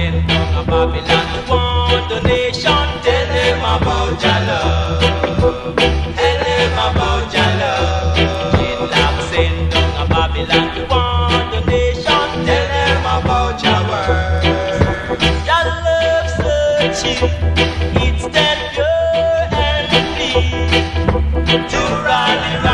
sent down a Babylon to warn the nation. Tell them about your love. Tell them about your love. Dreadlock sent down a Babylon to warn the nation. Tell them about your word. Your love searching, it's that pure and clean to rally.